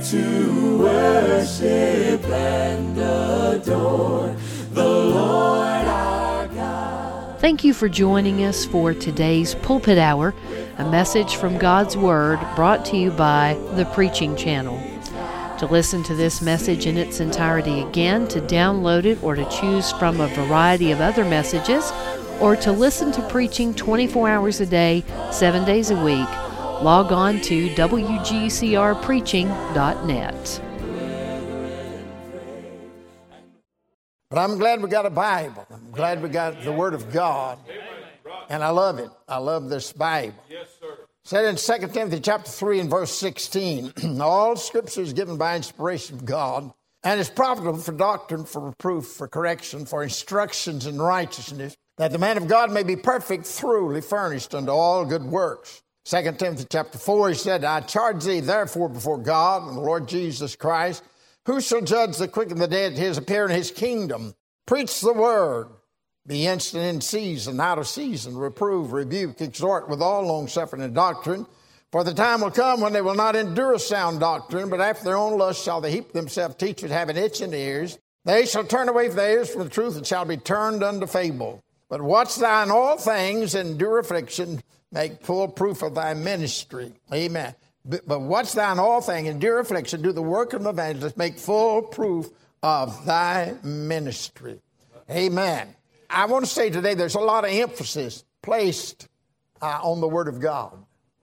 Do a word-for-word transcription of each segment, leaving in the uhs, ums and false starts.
to worship and adore the Lord our God. Thank you for joining us for today's Pulpit Hour, a message from God's Word brought to you by the Preaching Channel. To listen to this message in its entirety again, to download it, or to choose from a variety of other messages, or to listen to preaching twenty-four hours a day, seven days a week, log on to W G C R preaching dot net. But I'm glad we got a Bible. I'm glad we got the Word of God. And I love it. I love this Bible. Yes, sir. Said in Second Timothy chapter three and verse sixteen, all Scripture is given by inspiration of God, and is profitable for doctrine, for reproof, for correction, for instructions in righteousness, that the man of God may be perfect, thoroughly furnished unto all good works. Second Timothy chapter four, he said, I charge thee therefore before God and the Lord Jesus Christ, who shall judge the quick and the dead, his appear in his kingdom. Preach the word. Be instant in season, out of season, reprove, rebuke, exhort with all longsuffering and doctrine. For the time will come when they will not endure sound doctrine, but after their own lust shall they heap themselves teachers having itching ears. They shall turn away their ears from the truth and shall be turned unto fable. But watch thou in all things, endure affliction, make full proof of thy ministry. Amen. But, but watch thou in all things, endure affliction, do the work of an evangelist, make full proof of thy ministry. Amen. I want to say today there's a lot of emphasis placed uh, on the Word of God.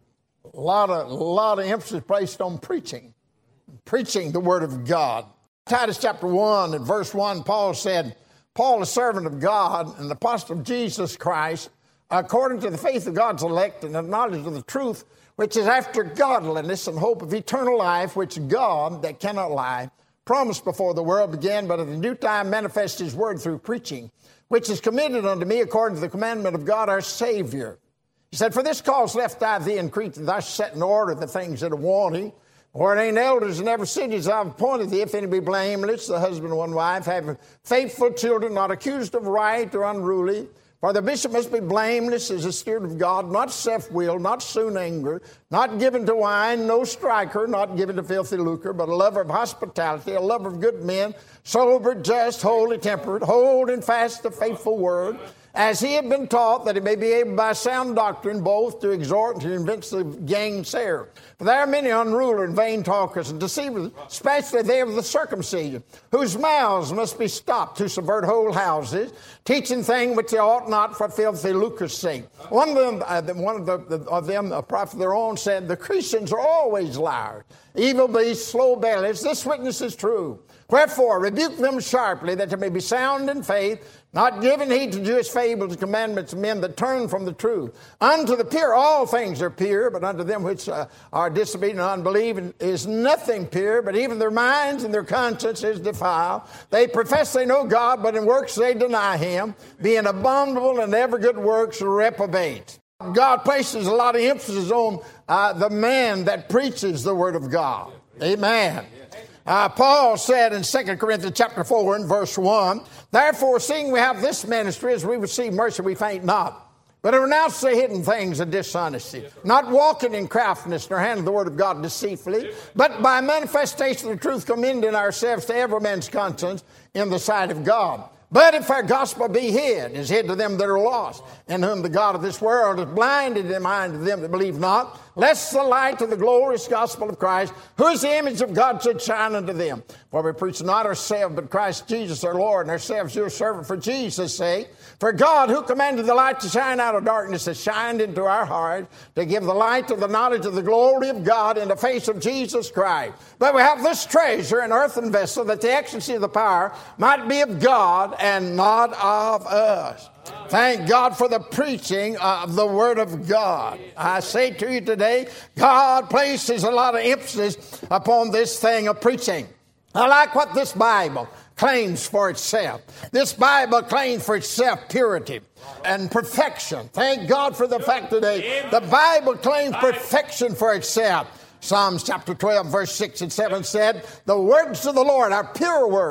A lot of, a lot of emphasis placed on preaching. Preaching the Word of God. Titus chapter one and verse one, Paul said, Paul, a servant of God and apostle of Jesus Christ, according to the faith of God's elect and the knowledge of the truth, which is after godliness and hope of eternal life, which God, that cannot lie, promised before the world began, but at the due time manifest his word through preaching, which is committed unto me according to the commandment of God our Savior. He said, for this cause left I thee in Crete, that thou set in order the things that are wanting, ordained elders in every city as I've appointed thee, if any be blameless, the husband and one wife, having faithful children, not accused of right or unruly. For the bishop must be blameless as a steward of God, not self-willed, not soon angered, not given to wine, no striker, not given to filthy lucre, but a lover of hospitality, a lover of good men, sober, just, holy, temperate, holding fast the faithful word, as he had been taught, that he may be able by sound doctrine both to exhort and to convince the gainsayer. For there are many unruly and vain talkers and deceivers, especially they of the circumcision, whose mouths must be stopped, to subvert whole houses, teaching things which they ought not for filthy lucre's sake. One of them, uh, one of, the, the, of them, a prophet of their own, said, the Christians are always liars, evil beasts, slow bellies. This witness is true. Wherefore, rebuke them sharply, that they may be sound in faith, not giving heed to Jewish fables and commandments of men that turn from the truth. Unto the pure all things are pure, but unto them which uh, are disobedient and unbelieving is nothing pure, but even their minds and their conscience is defiled. They profess they know God, but in works they deny him, being abominable in every good works reprobate. God places a lot of emphasis on uh, the man that preaches the word of God. Amen. Uh, Paul said in Second Corinthians chapter four and verse one, therefore, seeing we have this ministry, as we receive mercy, we faint not, but renounce the hidden things of dishonesty, not walking in craftiness, nor handling the word of God deceitfully, but by manifestation of the truth commending ourselves to every man's conscience in the sight of God. But if our gospel be hid, is hid to them that are lost, in whom the God of this world has blinded the mind of them that believe not, lest the light of the glorious gospel of Christ, who is the image of God, should shine unto them. For we preach not ourselves, but Christ Jesus our Lord, and ourselves your servant for Jesus' sake. For God, who commanded the light to shine out of darkness, has shined into our hearts, to give the light of the knowledge of the glory of God in the face of Jesus Christ. But we have this treasure in earthen vessel, that the excellency of the power might be of God and not of us. Thank God for the preaching of the Word of God. I say to you today, God places a lot of emphasis upon this thing of preaching. I like what this Bible claims for itself. This Bible claims for itself purity and perfection. Thank God for the fact today the Bible claims perfection for itself. Psalms chapter twelve, verse six and seven said, the words of the Lord are pure words,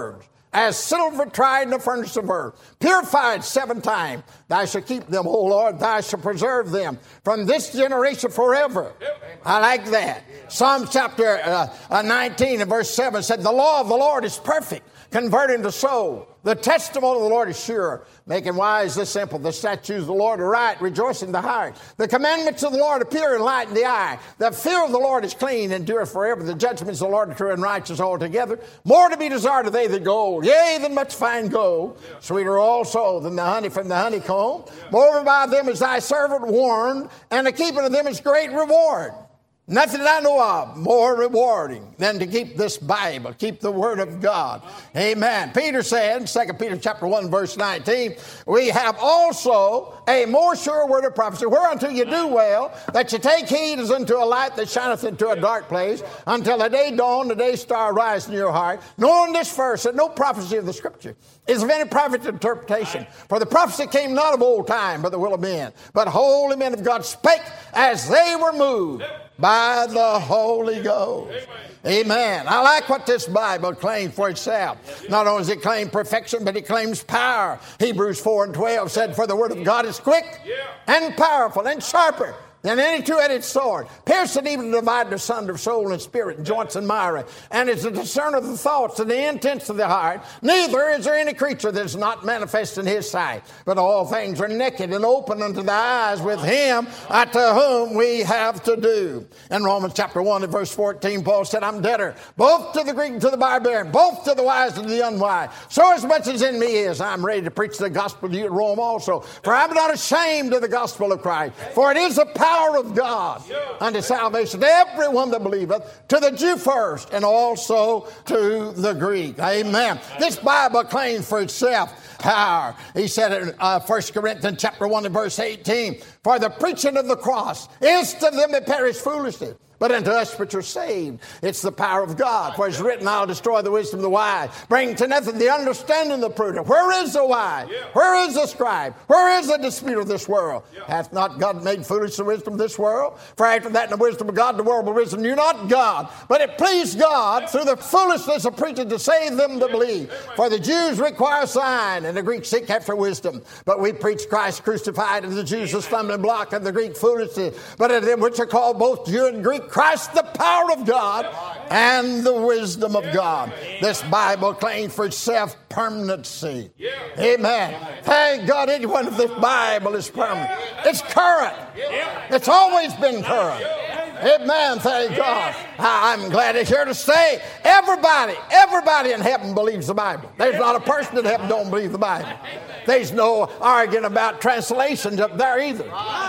as silver tried in the furnace of earth, purified seven times. Thou shalt keep them, O Lord. Thou shalt preserve them from this generation forever. I like that. Psalm chapter uh, nineteen and verse seven said, the law of the Lord is perfect, converting the soul. The testimony of the Lord is sure, making wise the simple. The statutes of the Lord are right, rejoicing the heart. The commandments of the Lord appear and lighten the eye. The fear of the Lord is clean, endureth forever. The judgments of the Lord are true and righteous altogether. More to be desired are they than gold, yea, than much fine gold. Sweeter also than the honey from the honeycomb. Moreover by them is thy servant warned, and the keeping of them is great reward. Nothing that I know of more rewarding than to keep this Bible, keep the Word of God. Amen. Peter said, Second Peter chapter one, verse nineteen, we have also a more sure word of prophecy, whereunto you do well, that you take heed as unto a light that shineth into a dark place, until the day dawn, the day star rise in your heart, knowing this first, that no prophecy of the Scripture is of any private interpretation. For the prophecy came not of old time, by the will of men, but holy men of God spake as they were moved by the Holy Ghost. Amen. I like what this Bible claims for itself. Not only does it claim perfection, but it claims power. Hebrews four and twelve said, for the word of God is quick and powerful and sharper than any two-headed sword, piercing even to divide asunder of soul and spirit and joints and marrow, and is a discerner of the thoughts and the intents of the heart. Neither is there any creature that is not manifest in his sight, but all things are naked and open unto the eyes with him uh, to whom we have to do. In Romans chapter one and verse fourteen, Paul said, I'm debtor both to the Greek and to the barbarian, both to the wise and to the unwise. So as much as in me is, I'm ready to preach the gospel to you at Rome also. For I'm not ashamed of the gospel of Christ, for it is a power of God unto salvation to everyone that believeth, to the Jew first, and also to the Greek. Amen. This Bible claims for itself power. He said in uh, First Corinthians chapter one and verse eighteen, for the preaching of the cross is to them that perish foolishness, but unto us which are saved, it's the power of God. For it's written, I'll destroy the wisdom of the wise, bring to nothing the understanding of the prudent. Where is the wise? Yeah. Where is the scribe? Where is the dispute of this world? Yeah. Hath not God made foolish the wisdom of this world? For after that in the wisdom of God, the world will risen. Knew not God, but it pleased God through the foolishness of preaching to save them that believe. For the Jews require a sign, and the Greeks seek after wisdom. But we preach Christ crucified, and the Jews a stumbling block, and the Greek foolishness. But of them which are called both Jew and Greek, Christ the power of God and the wisdom of God. This Bible claims for itself permanency. Amen. Thank God anyone of this Bible is permanent. It's current. It's always been current. Amen. Thank God. I'm glad it's here to stay. Everybody, everybody in heaven believes the Bible. There's not a person in heaven don't believe the Bible. There's no arguing about translations up there either.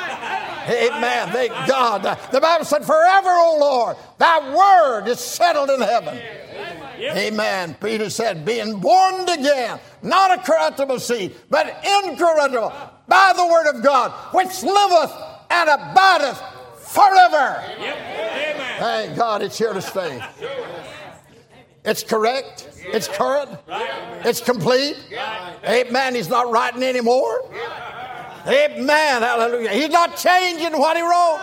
Amen. Thank God. The Bible said, forever, O Lord, thy word is settled in heaven. Amen. Peter said, being born again, not a corruptible seed, but incorruptible, by the word of God, which liveth and abideth forever. Thank God it's here to stay. It's correct. It's current. It's complete. Amen. He's not writing anymore. Amen. Hallelujah. He's not changing what he wrote.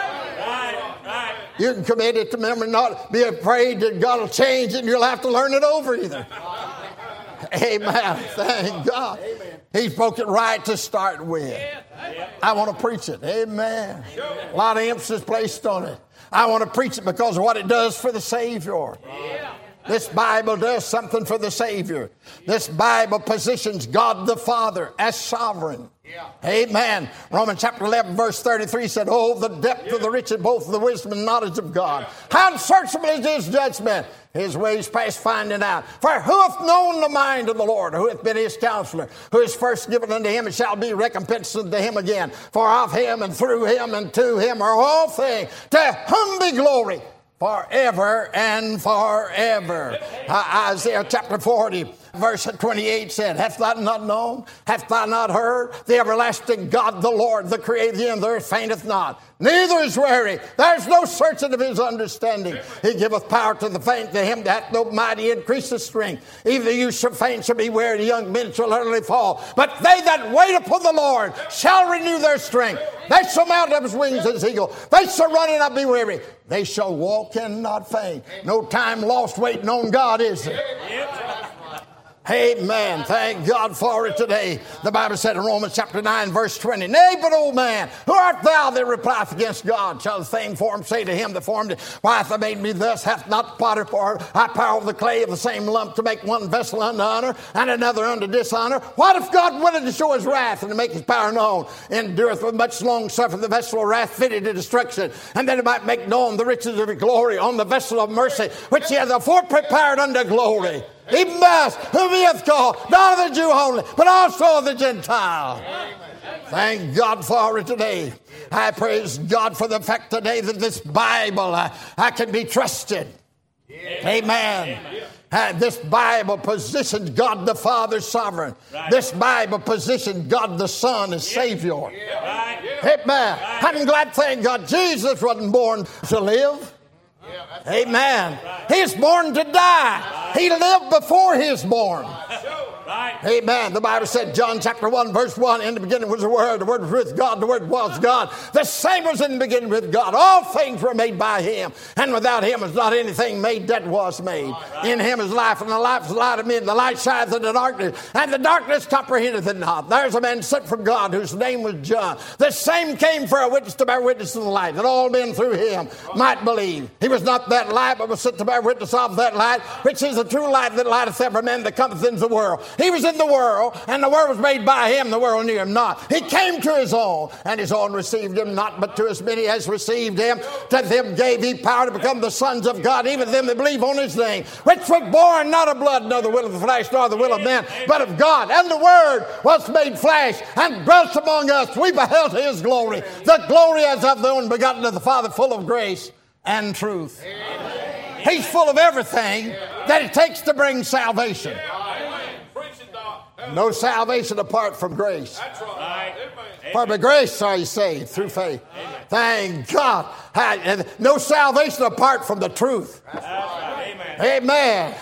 You can commit it to memory, not be afraid that God will change it and you'll have to learn it over either. Amen. Thank God. He spoke it right to start with. I want to preach it. Amen. A lot of emphasis placed on it. I want to preach it because of what it does for the Savior. This Bible does something for the Savior. This Bible positions God the Father as sovereign. Yeah. Amen. Romans chapter eleven verse thirty-three said, oh, the depth yeah. of the riches, both of the wisdom and knowledge of God. Yeah. How unsearchable is his judgment, his ways past finding out. For who hath known the mind of the Lord? Who hath been his counselor? Who is first given unto him and shall be recompensed unto him again. For of him and through him and to him are all things, to whom be glory forever and forever. Uh, Isaiah chapter forty, verse twenty-eight said, hath thou not known? Hath thou not heard? The everlasting God, the Lord, the creator of the end, the earth fainteth not, neither is weary. There's no searching of his understanding. He giveth power to the faint, to him that hath no mighty increases strength. Even the youth shall faint, shall be weary, the young men shall utterly fall. But they that wait upon the Lord shall renew their strength. They shall mount up as wings as eagle. They shall run and not be weary. They shall walk and not faint. No time lost waiting on God, is there? Amen. Thank God for it today. The Bible said in Romans chapter nine, verse twenty, Nay, but old man, who art thou that replieth against God? Shall the same form say to him that formed it, Why hath thou made me thus? Hath not the potter for I power of the clay of the same lump to make one vessel unto honor and another unto dishonor? What if God wanted to show his wrath and to make his power known, endureth with much long suffering the vessel of wrath fitted to destruction, and that he might make known the riches of his glory on the vessel of mercy, which he hath afore prepared unto glory? Even us, whom he hath called, not of the Jew only, but also of the Gentile. Amen. Thank God for it today. I praise God for the fact today that this Bible, I, I can be trusted. Amen. Amen. Uh, this Bible positions God the Father sovereign. Right. This Bible positions God the Son as Savior. Right. Amen. Right. I'm glad, thank God, Jesus wasn't born to live. Yeah, amen. Right. He's born to die. Right. He lived before he was born. Right. Amen. The Bible said, John chapter one, verse one, in the beginning was the Word, the Word was with God, the Word was God. The same was in the beginning with God. All things were made by him, and without him was not anything made that was made. Right. In him is life, and the life is the light of men. The light shines in the darkness, and the darkness comprehendeth it not. There's a man sent from God whose name was John. The same came for a witness to bear witness of the light, that all men through him might believe. He was not that light, but was sent to bear witness of that light, which is the true light that lighteth every man that cometh into the world. He was in the world, and the world was made by him. The world knew him not. He came to his own, and his own received him not. But to as many as received him, to them gave he power to become the sons of God, even them that believe on his name, which was born not of blood, nor the will of the flesh, nor the will of man, but of God. And the Word was made flesh and dwelt among us. We beheld his glory, the glory as of the only begotten of the Father, full of grace and truth. Amen. He's full of everything that it takes to bring salvation. No salvation apart from grace. That's right. For by grace are you saved through faith. Amen. Thank God. And no salvation apart from the truth. Right. Amen. Amen.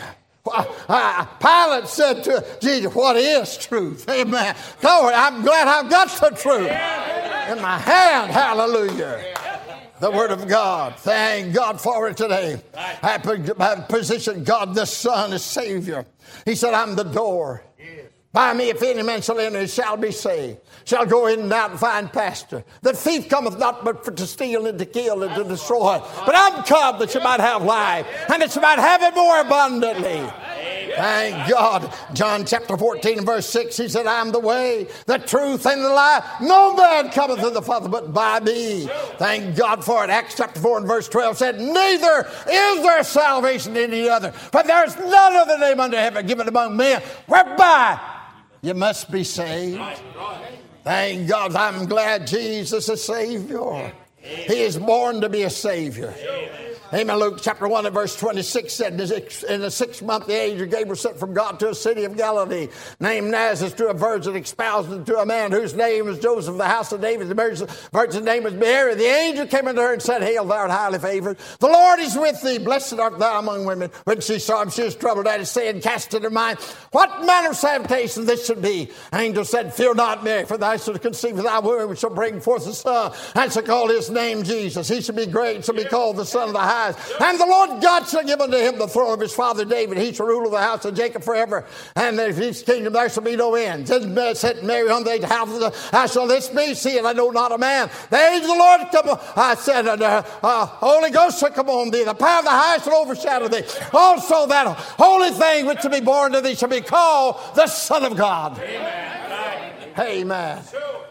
Uh, Pilate said to Jesus, what is truth? Amen. Lord, I'm glad I've got the truth in my hand. Hallelujah. The Word of God. Thank God for it today. I position God the Son as Savior. He said, I'm the door. By me, if any man shall enter, he shall be saved. Shall go in and out and find pasture. The thief cometh not but for to steal and to kill and to destroy. But I'm come that you might have life, and that you might have it more abundantly. Thank God. John chapter fourteen and verse six, he said, I am the way, the truth, and the life. No man cometh to the Father but by me. Thank God for it. Acts chapter four and verse twelve said, Neither is there salvation in any other, for there is none other name under heaven given among men, whereby you must be saved. Thank God. I'm glad Jesus is Savior. He is born to be a Savior. Amen. Luke chapter one and verse twenty-six said, in the sixth month the angel Gabriel sent from God to a city of Galilee, named Nazareth, to a virgin espoused to a man whose name was Joseph, the house of David. The virgin's name was Mary. The angel came unto her and said, Hail, thou art highly favored. The Lord is with thee. Blessed art thou among women. When she saw him, she was troubled at his saying, cast in her mind, what manner of salutation this should be? The angel said, Fear not, Mary, for thou shalt conceive of thy womb, and shall bring forth a son, and shall call his name Jesus. He shall be great, shall be called the Son of the Highest. And the Lord God shall give unto him the throne of his father David. He shall rule of the house of Jacob forever. And of his kingdom there shall be no end. Then said Mary unto the house, how shall this be? Seeing I know not a man. The angel of the Lord come on. I said unto her, uh, Holy Ghost shall come on thee. The power of the highest shall overshadow thee. Also that holy thing which shall be born to thee shall be called the Son of God. Amen. Amen.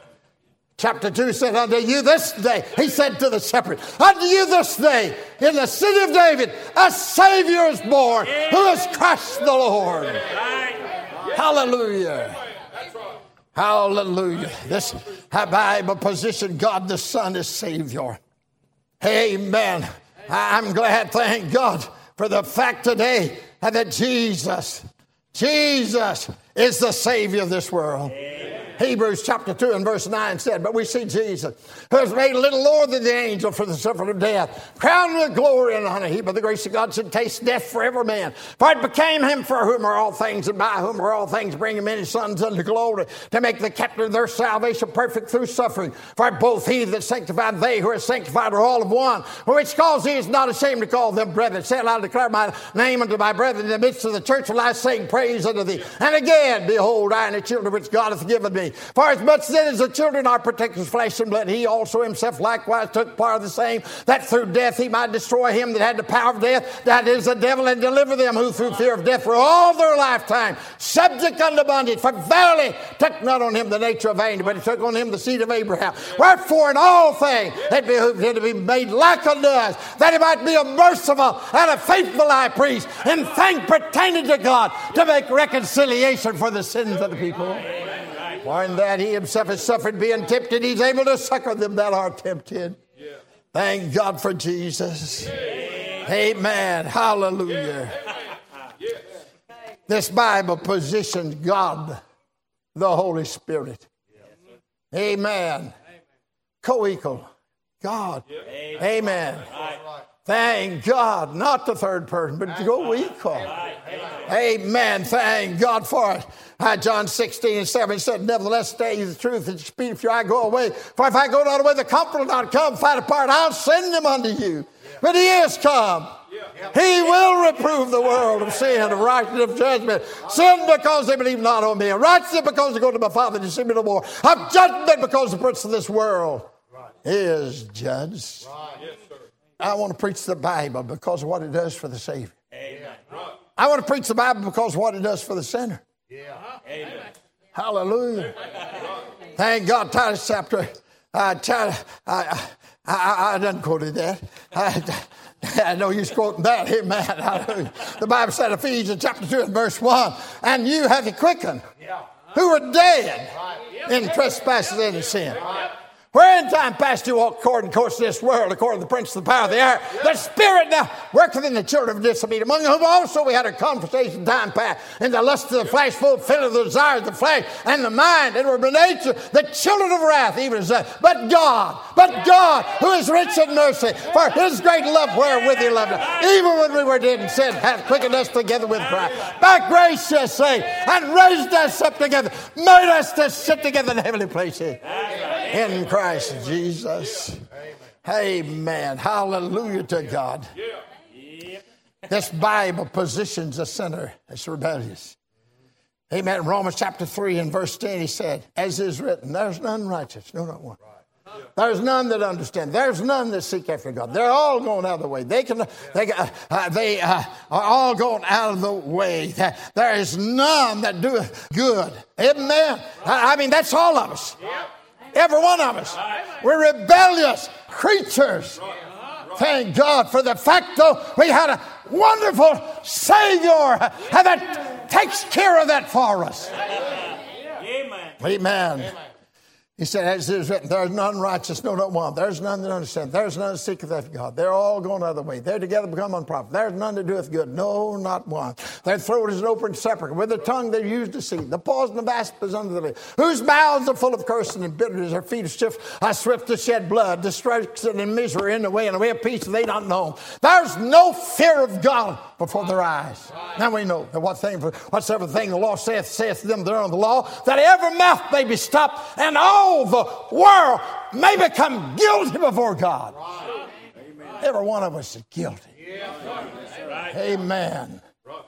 Chapter two said, unto you this day, he said to the shepherd, unto you this day, in the city of David, a Savior is born, who is Christ the Lord. Hallelujah. Hallelujah. This Bible position, God the Son is Savior. Amen. I'm glad, thank God, for the fact today that Jesus, Jesus is the Savior of this world. Hebrews chapter two and verse nine said, but we see Jesus, who is made a little lower than the angel for the suffering of death, crowned with glory and honor. He, by the grace of God, should taste death for every man. For it became him for whom are all things, and by whom are all things, bringing many sons unto glory, to make the captain of their salvation perfect through suffering. For both he that sanctified and they who are sanctified are all of one. For which cause he is not ashamed to call them brethren. Say, I declare my name unto my brethren in the midst of the church, will I sing praise unto thee. And again, behold, I and the children which God hath given me. For as much then as the children are partakers of flesh and blood, he also himself likewise took part of the same, that through death he might destroy him that had the power of death, that is the devil, and deliver them who through fear of death were all their lifetime subject unto bondage. For verily took not on him the nature of angel, but he took on him the seed of Abraham. Wherefore in all things it behooved him to be made like unto us, that he might be a merciful and a faithful high priest, in things pertaining to God, to make reconciliation for the sins of the people. For in that he himself has suffered being tempted, he's able to succor them that are tempted. Thank God for Jesus. Amen. Hallelujah. This Bible positions God, the Holy Spirit. Amen. Co-equal. God. Amen. Thank God. Not the third person, but co-equal. Amen. Thank God for it. Uh, John sixteen and seven said, nevertheless, stay the truth and speed if I go away. For if I go not away, the Comforter will not come. Fight apart, I'll send him unto you. But he is come. He will reprove the world of sin, of righteousness, of judgment. Sin because they believe not on me. And righteousness because they go to my Father to see me no more. Of judgment because the prince of this world is judged. I want to preach the Bible because of what it does for the Savior. Amen. I want to preach the Bible because of what it does for the sinner. Yeah. Amen. Hallelujah. Thank God. Titus chapter. Uh, I, I, I, I done quoted that. I, I know you're quoting that. Amen. Hallelujah. The Bible said, Ephesians chapter two and verse one, and you have he quickened, who were dead in trespasses and in sin. Where in time past you walked according to the course of this world, according to the prince of the power of the air, the Spirit now worketh in the children of disobedience, among whom also we had a conversation time past, in the lust of the flesh, fulfilling the desires of the flesh and the mind, and were by nature the children of wrath, even as that. But God, but God, who is rich in mercy, for his great love wherewith he loved us, even when we were dead in sin, hath quickened us together with Christ. By grace you say, and raised us up together, made us to sit together in heavenly places. In Christ Jesus. Amen. Amen. Hallelujah to God. This Bible positions the sinner as rebellious. Amen. Romans chapter three and verse ten, he said, as is written, there's none righteous, no, not one. There's none that understand. There's none that seek after God. They're all going out of the way. They can. They uh, they uh, are all going out of the way. There is none that doeth good. Amen. I mean, that's all of us. Every one of us. We're rebellious creatures. Thank God for the fact, though, we had a wonderful Savior that takes care of that for us. Amen. Amen. He said, as it is written, there's none righteous, no, not one. There's none that understand. There's none that seeketh after God. They're all going the other way. They're together become unprofitable. There's none that doeth good. No, not one. Their throat is an open sepulchre. With their tongue they use deceit. The poison of asp is under the lip. Whose mouths are full of cursing and bitterness. Their feet are swift, are swift to shed blood. Destruction and misery in the way, and the way of peace they not know. There's no fear of God before their eyes. Now we know that what thing, whatsoever thing the law saith, saith to them that are on the law, that every mouth may be stopped, and all the world may become guilty before God. Right. Every one of us is guilty. Yeah. Amen.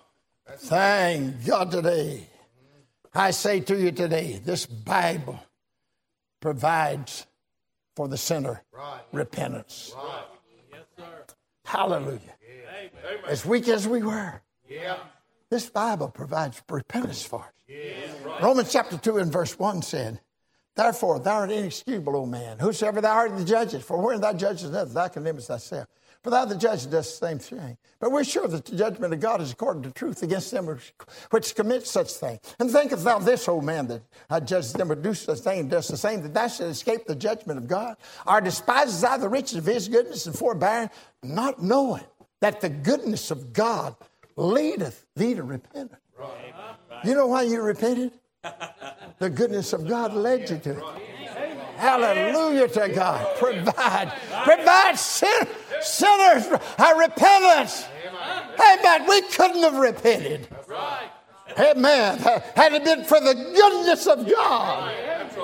Thank God today. I say to you today, this Bible provides for the sinner right. repentance. Right. Yes, sir. Hallelujah. Yeah. As weak as we were, yeah. this Bible provides repentance for us. Yeah. Right. Romans chapter two and verse one said, therefore, thou art inexcusable, O man. Whosoever thou art the judges, for wherein thou judgest another, thou condemnest thyself. For thou the judge doest the same thing. But we're sure that the judgment of God is according to truth against them which, which commit such thing. And thinkest thou this, O man, that uh, judges them or do such thing and does the same, that thou shalt escape the judgment of God? Or despises thou the riches of his goodness and forbearing, not knowing that the goodness of God leadeth thee to repentance? Right. You know why you repented? The goodness of God led you to it. Hallelujah to God. Provide. Provide sin, sinners a repentance. Amen. We couldn't have repented. Amen. Had it been for the goodness of God.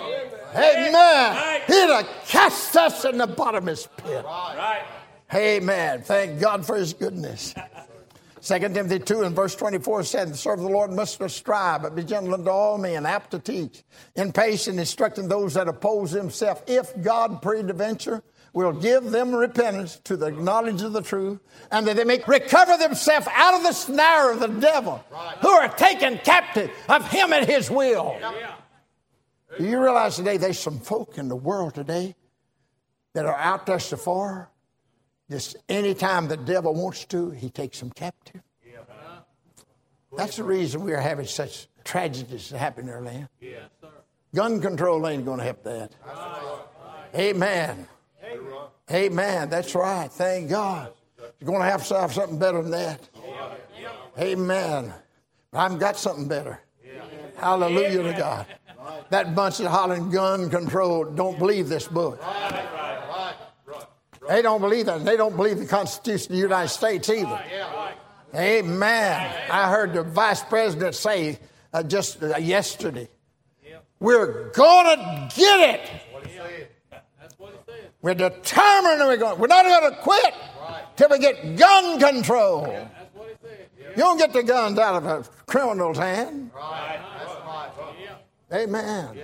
Amen. He'd have cast us in the bottomless pit. Amen. Thank God for his goodness. Second Timothy two and verse twenty-four said, the servant of the Lord must not strive, but be gentle unto all men, apt to teach, impatient, instructing those that oppose himself. If God peradventure will give them repentance to the knowledge of the truth, and that they may recover themselves out of the snare of the devil, who are taken captive of him at his will. Yeah. Do you realize today there's some folk in the world today that are out there so far, just anytime the devil wants to, he takes them captive. Yeah. That's the reason we are having such tragedies that happen in our land. Yeah. Gun control ain't going to help that. Amen. Amen. That's right. Thank God. You're going to have to have something better than that. Amen. I've got something better. Hallelujah to God. That bunch of hollering gun control don't believe this book. They don't believe that. They don't believe the Constitution of the United States either. Amen. I heard the vice president say uh, just uh, yesterday, we're going to get it. We're determined we're going. We're not going to quit till we get gun control. You don't get the guns out of a criminal's hand. Amen.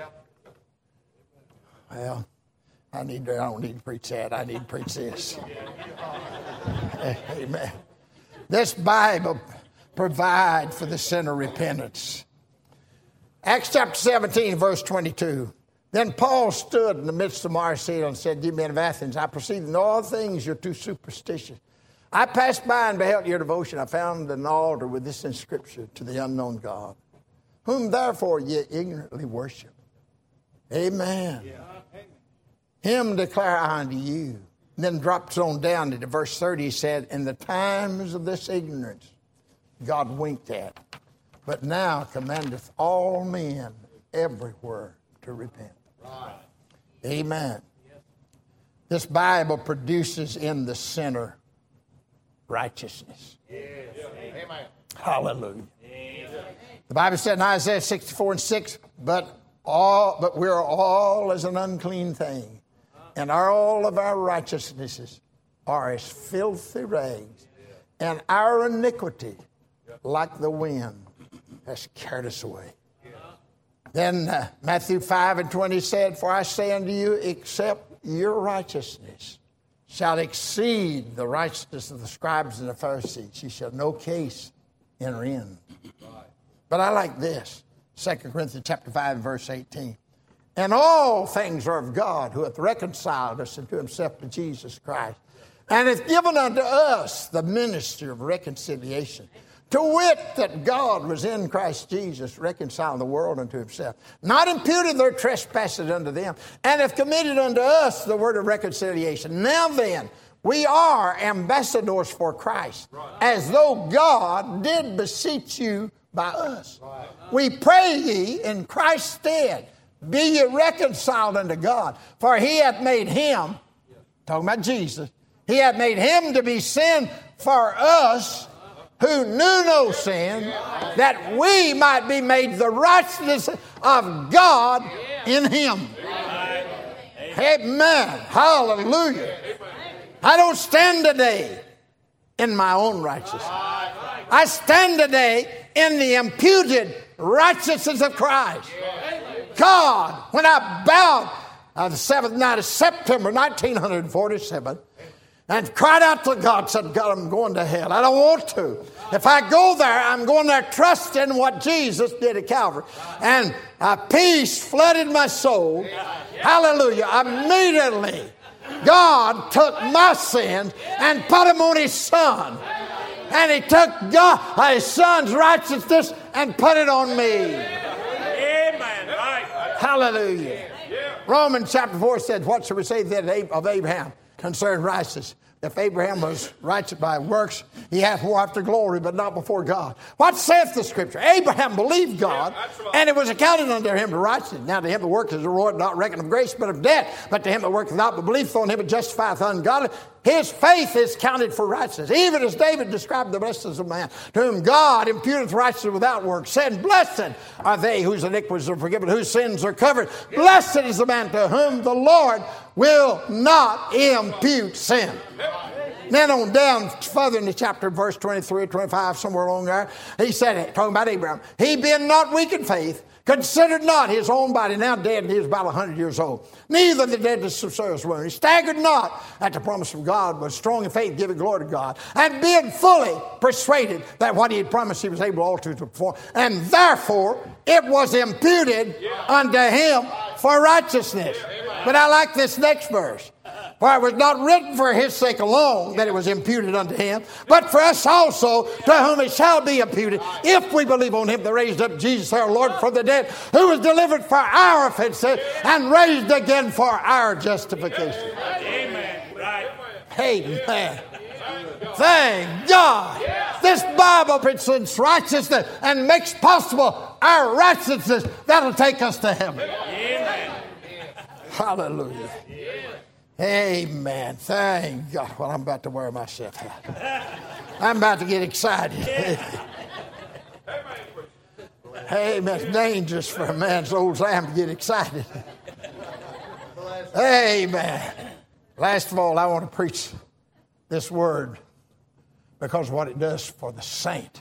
Well, I need to, I don't need to preach that. I need to preach this. Amen. This Bible provides for the sinner repentance. Acts chapter seventeen, verse twenty-two. Then Paul stood in the midst of Marseille and said, ye men of Athens, I perceive in all things you're too superstitious. I passed by and beheld your devotion. I found an altar with this inscription, to the unknown God, whom therefore ye ignorantly worship. Amen. Yeah. Him declare I unto you. And then drops on down to verse thirty, he said, in the times of this ignorance, God winked at, but now commandeth all men everywhere to repent. Right. Amen. Yes. This Bible produces in the sinner righteousness. Yes. Amen. Hallelujah. Amen. The Bible said in Isaiah sixty-four and six, but all but we are all as an unclean thing, and all of our righteousnesses are as filthy rags, and our iniquity, like the wind, has carried us away. Then uh, Matthew five and twenty said, for I say unto you, except your righteousness shall exceed the righteousness of the scribes and the Pharisees, ye shall no case enter in. But I like this, Second Corinthians chapter five, verse eighteen. And all things are of God, who hath reconciled us unto himself by Jesus Christ, and hath given unto us the ministry of reconciliation. To wit, that God was in Christ Jesus, reconciling the world unto himself, not imputing their trespasses unto them, and hath committed unto us the word of reconciliation. Now then, we are ambassadors for Christ, as though God did beseech you by us. We pray ye in Christ's stead, be ye reconciled unto God, for he hath made him, talking about Jesus, he hath made him to be sin for us, who knew no sin, that we might be made the righteousness of God in him. Amen. Hallelujah. I don't stand today in my own righteousness. I stand today in the imputed righteousness of Christ. God, when I bowed on the seventh night of September nineteen forty-seven, and cried out to God, said, God, I'm going to hell. I don't want to. If I go there, I'm going there trusting what Jesus did at Calvary. And a peace flooded my soul. Hallelujah. Immediately, God took my sins and put them on his son. And he took God, his son's righteousness and put it on me. Amen. Hallelujah. Romans chapter four said, what shall we say then of Abraham concerning righteousness? if Abraham was righteous by works, he hath war after glory, but not before God. What saith the Scripture? Abraham believed God, yeah, right. and it was accounted unto him to righteousness. Now to him that worketh is a reward not reckoned of grace, but of debt. But to him that worketh not, but believeth on him that justifieth the ungodly, his faith is counted for righteousness. Even as David described the blessings of man, to whom God imputeth righteousness without works, saying, blessed are they whose iniquities are forgiven, whose sins are covered. Yeah. Blessed is the man to whom the Lord will not impute sin. Then on down further in the chapter, verse twenty-three or twenty-five, somewhere along there, he said, talking about Abraham, he being not weak in faith, considered not his own body, now dead, and he was about one hundred years old. Neither the deadness of Sarah's womb. He staggered not at the promise of God, but strong in faith, giving glory to God, and being fully persuaded that what he had promised he was able also to perform. And therefore, it was imputed unto him for righteousness. But I like this next verse. For it was not written for his sake alone that it was imputed unto him, but for us also, to whom it shall be imputed, if we believe on him that raised up Jesus our Lord from the dead, who was delivered for our offenses and raised again for our justification. Amen. Amen. Thank God. This Bible presents righteousness and makes possible our righteousness that'll take us to heaven. Amen. Hallelujah. Amen. Thank God. Well, I'm about to wear myself out. I'm about to get excited. Amen. It's dangerous for a man as old as I am to get excited. Amen. Last of all, I want to preach this word because of what it does for the saint.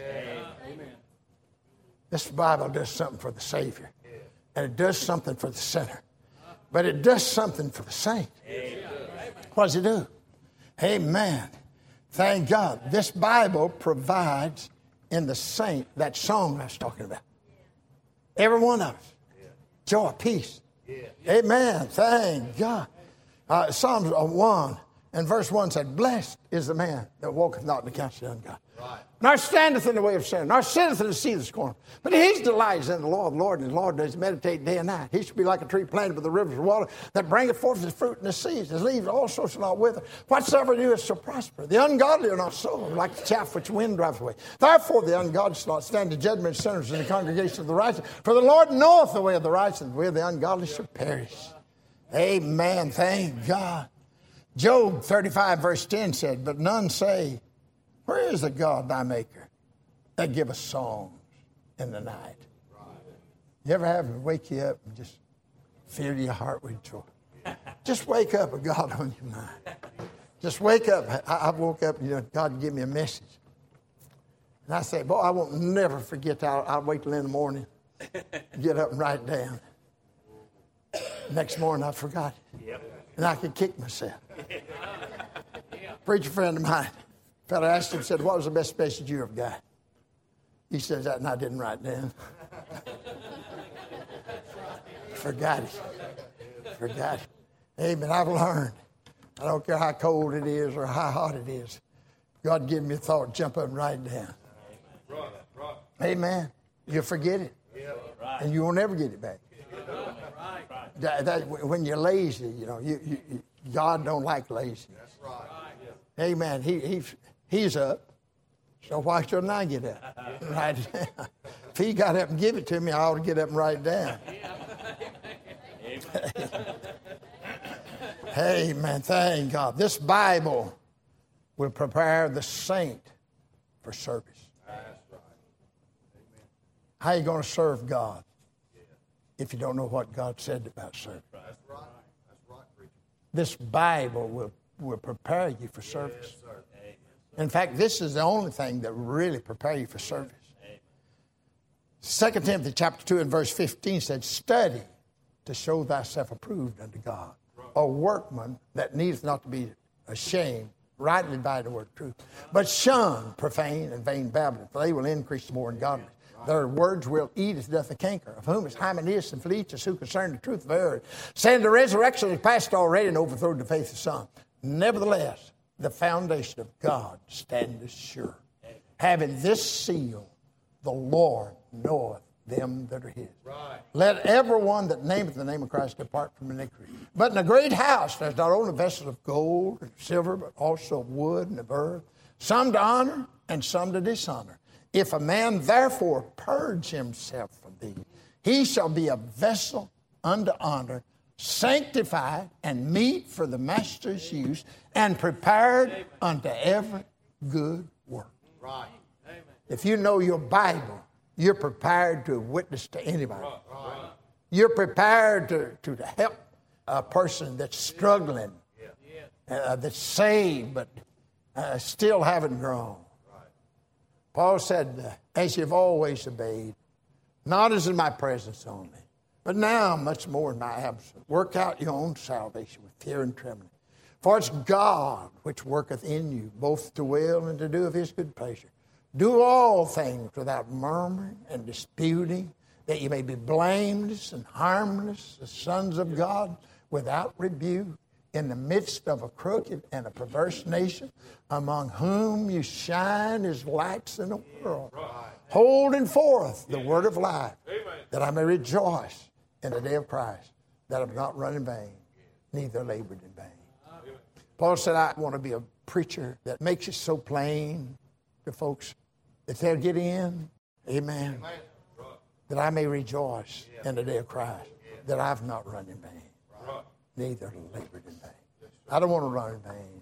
This Bible does something for the Savior. And it does something for the sinner. But it does something for the saint. What does it do? Amen. Thank God. This Bible provides in the saint that song I was talking about. Every one of us. Joy, peace. Amen. Thank God. Uh, Psalms one and verse one said, blessed is the man that walketh not in the counsel of the ungodly. Right. Nor standeth in the way of sin, nor sitteth in the seat of the scornful. But his delight is in the law of the Lord, and the Lord does meditate day and night. He shall be like a tree planted by the rivers of water that bringeth forth his fruit in the season. His leaves also shall not wither. Whatsoever he doeth shall prosper. The ungodly are not so, like the chaff which the wind driveth away. Therefore the ungodly shall not stand in judgment of sinners in the congregation of the righteous. For the Lord knoweth the way of the righteous, and the way of the ungodly shall perish. Amen. Thank God. Job thirty-five verse ten said, but none say, where is the God thy maker that giveth songs in the night? You ever have it wake you up and just fill your heart with joy? Just wake up with God on your mind. Just wake up. I, I woke up and you know, God give me a message. And I say, boy, I won't never forget that. I'll, I'll wait till in the morning, get up and write it down. Next morning I forgot it. Yep. And I could kick myself. Preacher friend of mine, fellow asked him, said, what was the best message you ever got? He says that, and I didn't write it down. Forgot it. Forgot it. Amen. I've learned. I don't care how cold it is or how hot it is. God give me a thought, jump up and write it down. Amen. You'll forget it. And you will never get it back. That, that, when you're lazy, you know, you, you, God don't like laziness. Amen. He, he, he's up. So why shouldn't I get up and write it down? If he got up and give it to me, I ought to get up and write it down. Amen. Thank God. This Bible will prepare the saint for service. How are you going to serve God if you don't know what God said about service? This Bible will, will prepare you for service. In fact, this is the only thing that will really prepare you for service. Second Timothy chapter two and verse fifteen said, study to show thyself approved unto God, a workman that needeth not to be ashamed, rightly dividing the word of truth, but shun profane and vain babblings, for they will increase more in godliness. Their words will eat as doth the canker, of whom is Hymenaeus and Philetus, who concern the truth of error, saying the resurrection is past already and overthrown the faith of some. Nevertheless, the foundation of God standeth sure, having this seal, the Lord knoweth them that are his. Right. Let everyone that nameth the name of Christ depart from iniquity. But in a great house there's not only vessels of gold and silver, but also of wood and of earth, some to honor and some to dishonor. If a man therefore purge himself from these, he shall be a vessel unto honor, sanctified and meet for the master's use, and prepared unto every good work. Right. If you know your Bible, you're prepared to witness to anybody. Right. You're prepared to, to help a person that's struggling, uh, that's saved, but uh, still haven't grown. Paul said, as you've always obeyed, not as in my presence only, but now much more in my absence. Work out your own salvation with fear and trembling. For it's God which worketh in you, both to will and to do of his good pleasure. Do all things without murmuring and disputing, that you may be blameless and harmless, the sons of God, without rebuke, in the midst of a crooked and a perverse nation, among whom you shine as lights in the world, holding forth the word of life, that I may rejoice in the day of Christ, that I have not run in vain, neither labored in vain. Paul said, I want to be a preacher that makes it so plain to folks that they'll get in, amen, that I may rejoice in the day of Christ, that I've not run in vain, neither labored in vain. I don't want to run in vain.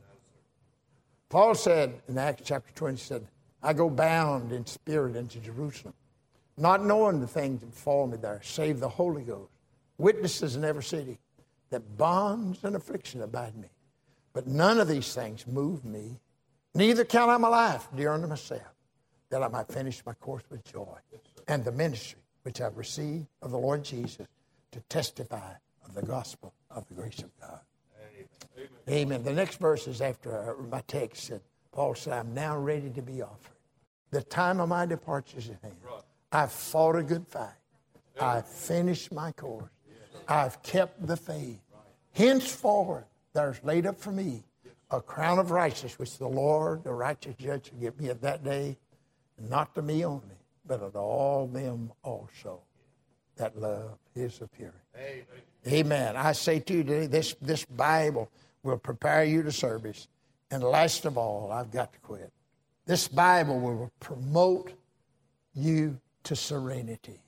Paul said in Acts chapter twenty, he said, I go bound in spirit into Jerusalem, not knowing the things that befall me there, save the Holy Ghost, witnesses in every city, that bonds and affliction abide me. But none of these things move me, neither count I my life dear unto myself, that I might finish my course with joy, and the ministry which I've received of the Lord Jesus, to testify of the gospel of the grace of God. Amen. Amen. The next verse is after my text said, Paul said, I'm now ready to be offered. The time of my departure is at hand. I've fought a good fight. I've finished my course. I've kept the faith. Henceforward, there's laid up for me a crown of righteousness, which the Lord, the righteous judge, will give me at that day, and not to me only, but unto all them also that love his appearing. Amen. Amen. I say to you today, this, this Bible will prepare you to service. And last of all, I've got to quit. This Bible will promote you to serenity,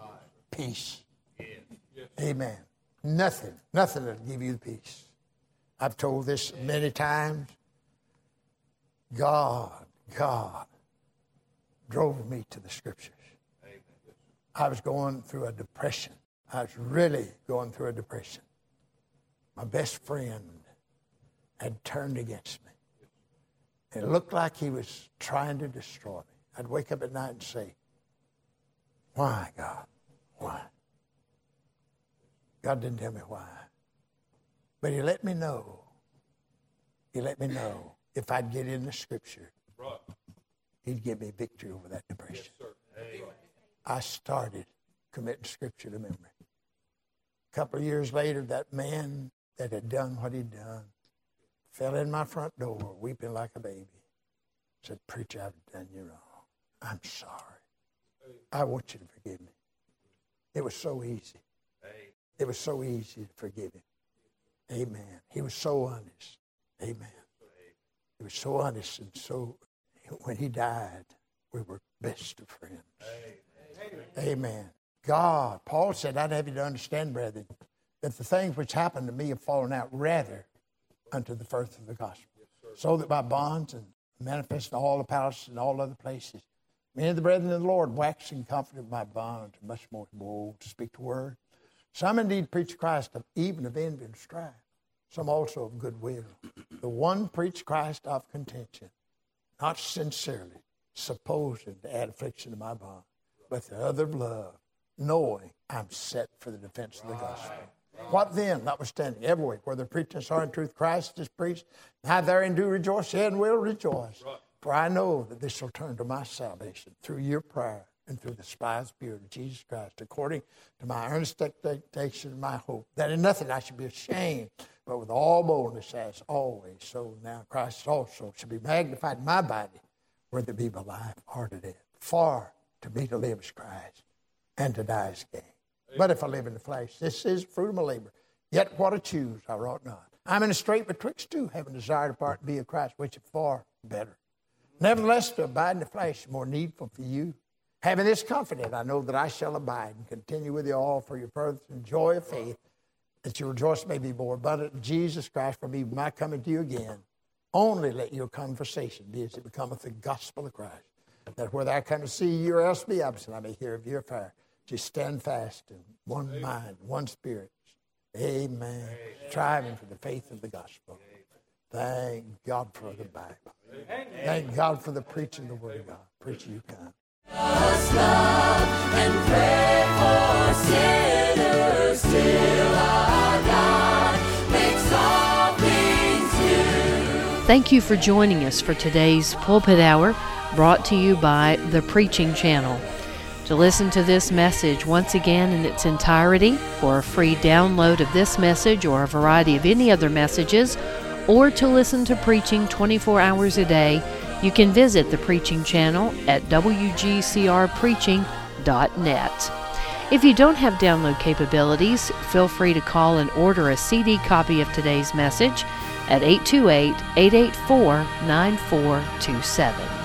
peace. Amen. Nothing, nothing will give you the peace. I've told this many times. God, God drove me to the Scriptures. I was going through a depression. I was really going through a depression. My best friend had turned against me. It looked like he was trying to destroy me. I'd wake up at night and say, why, God? Why? God didn't tell me why. But he let me know. He let me know if I'd get in the Scripture, he'd give me victory over that depression. Yes, I started committing Scripture to memory. A couple of years later, that man that had done what he'd done fell in my front door weeping like a baby. Said, preacher, I've done you wrong. I'm sorry. I want you to forgive me. It was so easy. It was so easy to forgive him. Amen. He was so honest. Amen. He was so honest, and so when he died, we were best of friends. Amen. God, Paul said, I'd have you to understand, brethren, that the things which happened to me have fallen out rather unto the first of the gospel, so that by bonds and manifest in all the palaces and all other places, many of the brethren of the Lord, waxing confident by bonds, and much more bold to speak the word. Some indeed preach Christ of, even of envy and strife, some also of goodwill. The one preached Christ of contention, not sincerely, supposing to add affliction to my bond, but the other of love, knowing I'm set for the defense of the gospel. What then, notwithstanding, everywhere, whether pretense or in truth Christ is preached, I therein do rejoice, yea, and will rejoice. For I know that this shall turn to my salvation through your prayer and through the spies spirit of Jesus Christ, according to my earnest expectation and my hope, that in nothing I should be ashamed, but with all boldness as always. So now Christ also should be magnified in my body, whether it be by life or to death. For to me to live is Christ, and to die is gain. But if I live in the flesh, this is fruit of my labor. Yet what I choose, I wrought not. I'm in a strait betwixt two, having desired apart to be of Christ, which is far better. Nevertheless, to abide in the flesh is more needful for you. Having this confidence, I know that I shall abide and continue with you all for your further and joy of faith, that your rejoice may be more abundant in Jesus Christ. For me, my coming to you again, only let your conversation be as it becometh the gospel of Christ, that whether I come to see you or else be absent, I may hear of your affair. Just stand fast in one Amen. Mind, one spirit. Amen. Amen. Striving for the faith of the gospel. Thank God for the Bible. Amen. Thank God for the preaching of the Word of God. Preach you come. Just love and pray for sinners till our God makes all things new. Thank you for joining us for today's Pulpit Hour, brought to you by the Preaching Channel. To listen to this message once again in its entirety, for a free download of this message or a variety of any other messages, or to listen to preaching twenty-four hours a day, you can visit the Preaching Channel at w g c r preaching dot net. If you don't have download capabilities, feel free to call and order a C D copy of today's message at eight two eight, eight eight four, nine four two seven.